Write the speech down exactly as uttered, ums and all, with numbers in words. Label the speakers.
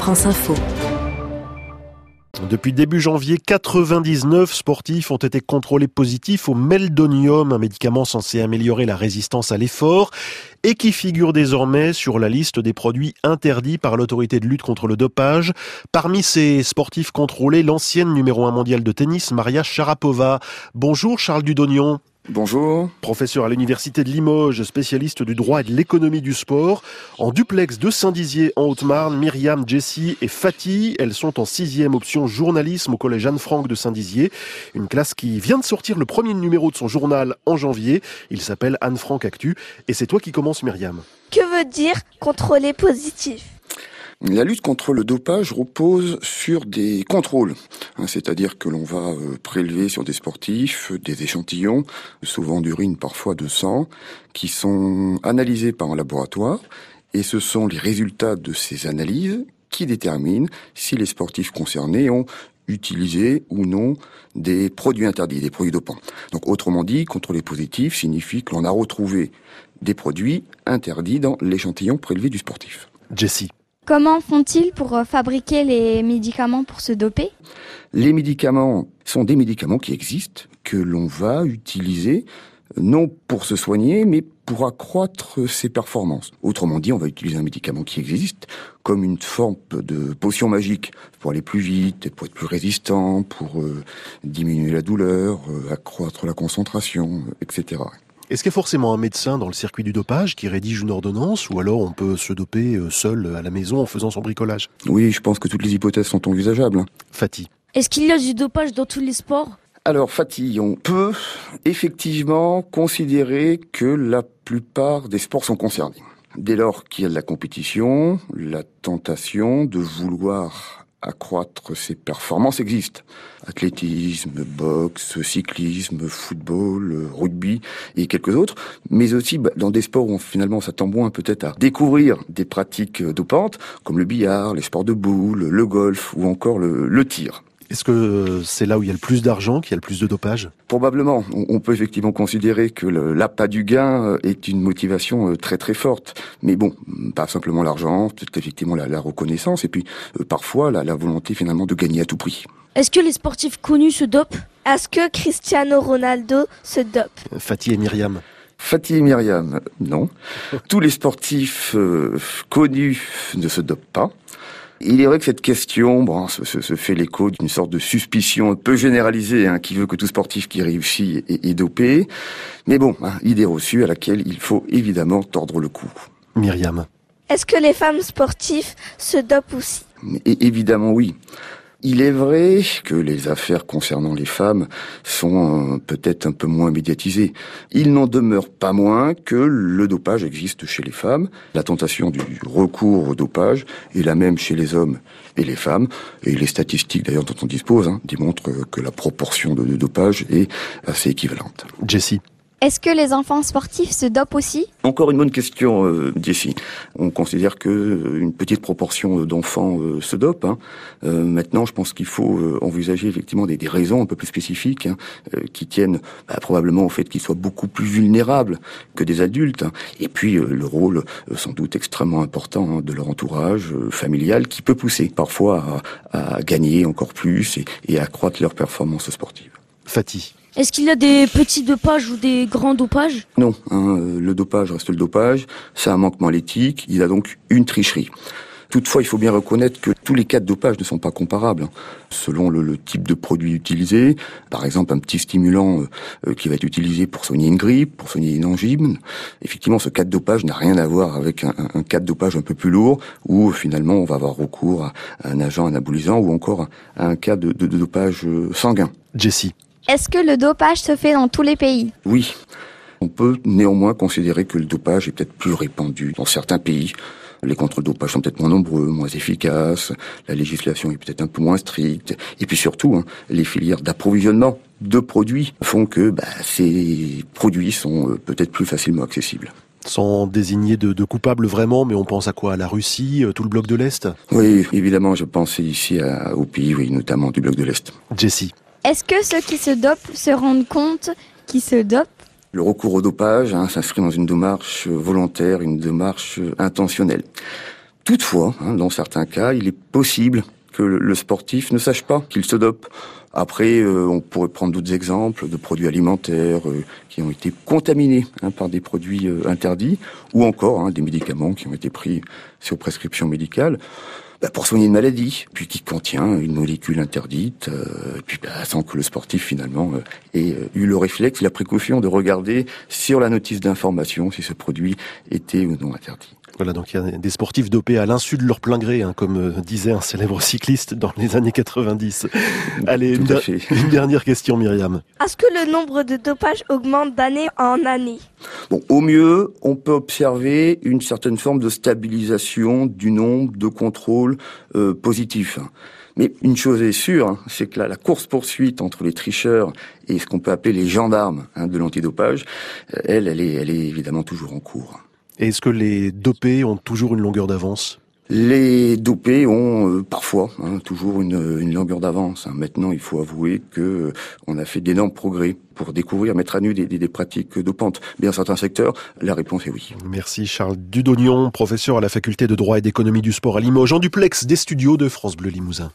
Speaker 1: France Info.
Speaker 2: Depuis début janvier, quatre-vingt-dix-neuf sportifs ont été contrôlés positifs au meldonium, un médicament censé améliorer la résistance à l'effort et qui figure désormais sur la liste des produits interdits par l'autorité de lutte contre le dopage. Parmi ces sportifs contrôlés, l'ancienne numéro un mondiale de tennis, Maria Sharapova. Bonjour Charles Dudognon.
Speaker 3: Bonjour.
Speaker 2: Professeur à l'université de Limoges, spécialiste du droit et de l'économie du sport. En duplex de Saint-Dizier en Haute-Marne, Myriam, Jessie et Fatih, elles sont en sixième option journalisme au collège Anne-Franck de Saint-Dizier. Une classe qui vient de sortir le premier numéro de son journal en janvier. Il s'appelle Anne-Franck Actu. Et c'est toi qui commences, Myriam.
Speaker 4: Que veut dire contrôler positif ?
Speaker 3: La lutte contre le dopage repose sur des contrôles, c'est-à-dire que l'on va prélever sur des sportifs des échantillons, souvent d'urine, parfois de sang, qui sont analysés par un laboratoire, et ce sont les résultats de ces analyses qui déterminent si les sportifs concernés ont utilisé ou non des produits interdits, des produits dopants. Donc autrement dit, contrôler positif signifie que l'on a retrouvé des produits interdits dans l'échantillon prélevé du sportif.
Speaker 2: Jessie.
Speaker 5: Comment font-ils pour fabriquer les médicaments pour se doper ?
Speaker 3: Les médicaments sont des médicaments qui existent, que l'on va utiliser non pour se soigner, mais pour accroître ses performances. Autrement dit, on va utiliser un médicament qui existe comme une forme de potion magique pour aller plus vite, pour être plus résistant, pour euh, diminuer la douleur, euh, accroître la concentration, et cetera.
Speaker 2: Est-ce qu'il y a forcément un médecin dans le circuit du dopage qui rédige une ordonnance ou alors on peut se doper seul à la maison en faisant son bricolage ?
Speaker 3: Oui, je pense que toutes les hypothèses sont envisageables.
Speaker 2: Fatih.
Speaker 4: Est-ce qu'il y a du dopage dans tous les sports ?
Speaker 3: Alors Fatih, on peut effectivement considérer que la plupart des sports sont concernés. Dès lors qu'il y a de la compétition, la tentation de vouloir accroître ses performances existe. Athlétisme, boxe, cyclisme, football, rugby et quelques autres, mais aussi bah, dans des sports où on, finalement on s'attend moins peut-être à découvrir des pratiques dopantes, comme le billard, les sports de boule, le golf ou encore le, le tir.
Speaker 2: Est-ce que c'est là où il y a le plus d'argent, qu'il y a le plus de dopage ?
Speaker 3: Probablement. On peut effectivement considérer que le, l'appât du gain est une motivation très très forte. Mais bon, pas simplement l'argent, c'est effectivement la, la reconnaissance et puis euh, parfois la, la volonté finalement de gagner à tout prix.
Speaker 4: Est-ce que les sportifs connus se dopent ? Est-ce que Cristiano Ronaldo se dope ?
Speaker 2: Fatih et Myriam.
Speaker 3: Fatih et Myriam, non. Tous les sportifs euh, connus ne se dopent pas. Il est vrai que cette question bon, se, se, se fait l'écho d'une sorte de suspicion un peu généralisée hein, qui veut que tout sportif qui réussit est, est dopé. Mais bon, hein, idée reçue à laquelle il faut évidemment tordre le cou.
Speaker 2: Myriam.
Speaker 4: Est-ce que les femmes sportives se dopent aussi ?
Speaker 3: Et évidemment oui. Il est vrai que les affaires concernant les femmes sont euh, peut-être un peu moins médiatisées. Il n'en demeure pas moins que le dopage existe chez les femmes. La tentation du recours au dopage est la même chez les hommes et les femmes. Et les statistiques d'ailleurs dont on dispose hein, démontrent que la proportion de, de dopage est assez équivalente.
Speaker 2: Jessie.
Speaker 5: Est-ce que les enfants sportifs se dopent aussi ?
Speaker 3: Encore une bonne question, euh, Jessie. On considère que euh, une petite proportion d'enfants euh, se dopent. Hein. Euh, maintenant, je pense qu'il faut euh, envisager effectivement des, des raisons un peu plus spécifiques hein, euh, qui tiennent bah, probablement au fait qu'ils soient beaucoup plus vulnérables que des adultes. Hein. Et puis euh, le rôle, euh, sans doute extrêmement important, hein, de leur entourage euh, familial qui peut pousser parfois à, à gagner encore plus et, et à accroître leurs performances sportives.
Speaker 2: Fatih.
Speaker 4: Est-ce qu'il y a des petits dopages ou des grands dopages ?
Speaker 3: Non, hein, le dopage reste le dopage, c'est un manquement à l'éthique, il y a donc une tricherie. Toutefois, il faut bien reconnaître que tous les cas de dopage ne sont pas comparables. Selon le, le type de produit utilisé, par exemple un petit stimulant euh, qui va être utilisé pour soigner une grippe, pour soigner une angine, effectivement ce cas de dopage n'a rien à voir avec un, un cas de dopage un peu plus lourd, où finalement on va avoir recours à un agent anabolisant ou encore à un cas de, de, de dopage sanguin.
Speaker 2: Jessie.
Speaker 5: Est-ce que le dopage se fait dans tous les pays ?
Speaker 3: Oui. On peut néanmoins considérer que le dopage est peut-être plus répandu dans certains pays. Les contre-dopages sont peut-être moins nombreux, moins efficaces, la législation est peut-être un peu moins stricte, et puis surtout, hein, les filières d'approvisionnement de produits font que bah, ces produits sont euh, peut-être plus facilement accessibles.
Speaker 2: Sans désigner de, de coupables vraiment, mais on pense à quoi ? À la Russie, tout le bloc de l'Est ?
Speaker 3: Oui, évidemment, je pensais ici à, aux pays, oui, notamment du bloc de l'Est.
Speaker 2: Jessie.
Speaker 5: Est-ce que ceux qui se dopent se rendent compte qu'ils se dopent ?
Speaker 3: Le recours au dopage hein, s'inscrit dans une démarche volontaire, une démarche intentionnelle. Toutefois, hein, dans certains cas, il est possible que le sportif ne sache pas qu'il se dope. Après, euh, on pourrait prendre d'autres exemples de produits alimentaires euh, qui ont été contaminés hein, par des produits euh, interdits, ou encore hein, des médicaments qui ont été pris sur prescription médicale bah, pour soigner une maladie, puis qui contient une molécule interdite, euh, puis bah, sans que le sportif finalement euh, ait euh, eu le réflexe, la précaution de regarder sur la notice d'information si ce produit était ou non interdit.
Speaker 2: Voilà, donc il y a des sportifs dopés à l'insu de leur plein gré, hein, comme euh, disait un célèbre cycliste dans les années quatre-vingt-dix. Allez, une, der- une dernière question, Myriam.
Speaker 4: Est-ce que le nombre de dopages augmente d'année en année?
Speaker 3: Bon, au mieux, on peut observer une certaine forme de stabilisation du nombre de contrôles euh, positifs. Mais une chose est sûre, c'est que la, la course-poursuite entre les tricheurs et ce qu'on peut appeler les gendarmes hein, de l'antidopage, elle, elle est, elle est évidemment toujours en cours.
Speaker 2: Et est-ce que les dopés ont toujours une longueur d'avance ?
Speaker 3: Les dopés ont euh, parfois hein, toujours une, une longueur d'avance. Hein. Maintenant, il faut avouer que euh, on a fait d'énormes progrès pour découvrir, mettre à nu des, des, des pratiques dopantes. Mais dans certains secteurs, la réponse est oui.
Speaker 2: Merci Charles Dudognon, professeur à la faculté de droit et d'économie du sport à Limoges, en duplex des studios de France Bleu Limousin.